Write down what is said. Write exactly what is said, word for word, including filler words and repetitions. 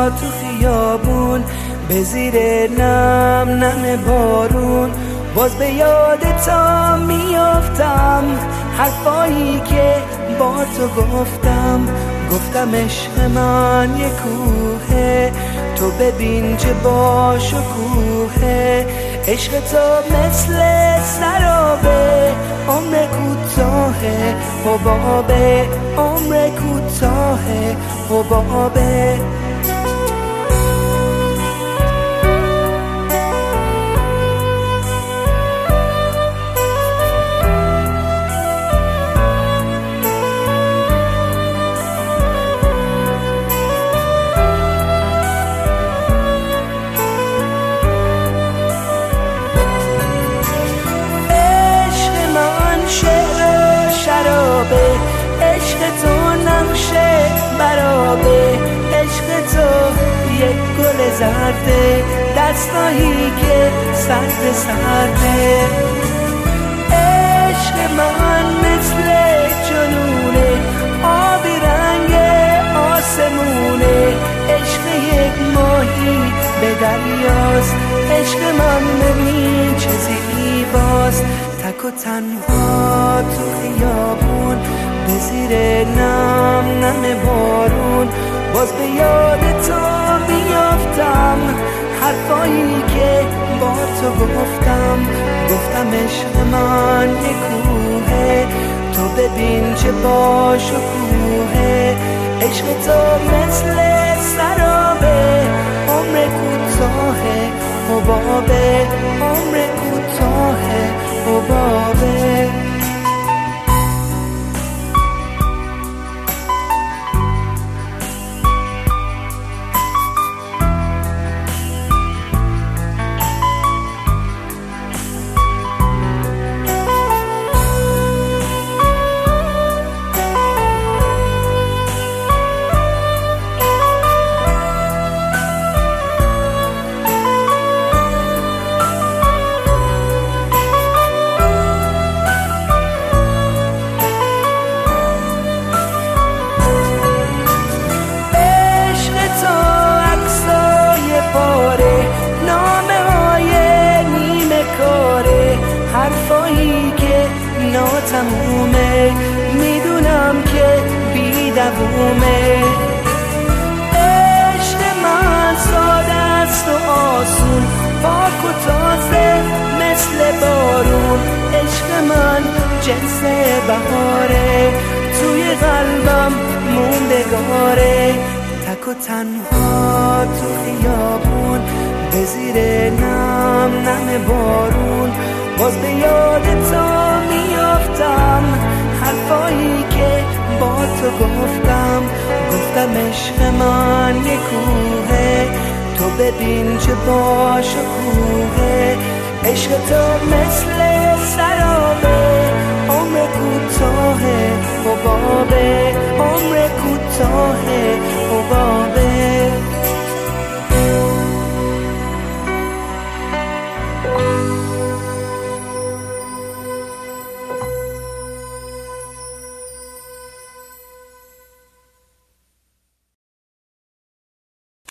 تو خیابون، به زیر نم نم بارون، باز به یاد تا میافتم حرفایی که با تو گفتم. گفتم عشق من یه کوهه، تو ببین چه با شکوهه. عشق تو مثل سرابه، عمر کوتاهه حبابه، عمر کوتاهه حبابه. عشق تو نقشه برابه، عشق تو یک گل زرده، دستایی که سرد سرده. عشق من مثل جنونه، آبی رنگ آسمونه، عشق یک ماهی به دریاست. عشق من ببین چه زیباست، تک و تنها تو خیابون، به زیر نم نم بارون، باز به یاد تو میافتم حرفایی که با تو گفتم. گفتم عشق من یه کوهه، تو ببین چه با شکوهه. عشق تو مثل سرابه، عمر کوتاهه حبابه، عمر کوتاهه حبابه. حرفایی که ناتمومه، میدونم که بی دوومه. عشق من ساده است و آسون، پاک و تازه مثل بارون. عشق من جنس بهاره، توی قلبم موندگاره. تک و تنها تو خیابون، به زیر نم نم بارون، باز به یاد تو میافتم حرفایی که با تو گفتم. گفتم عشق من یه کوهه، تو ببین چه با شکوهه. عشق تو مثل سرابه، عمر کوتاهه حبابه، عمر کوتاهه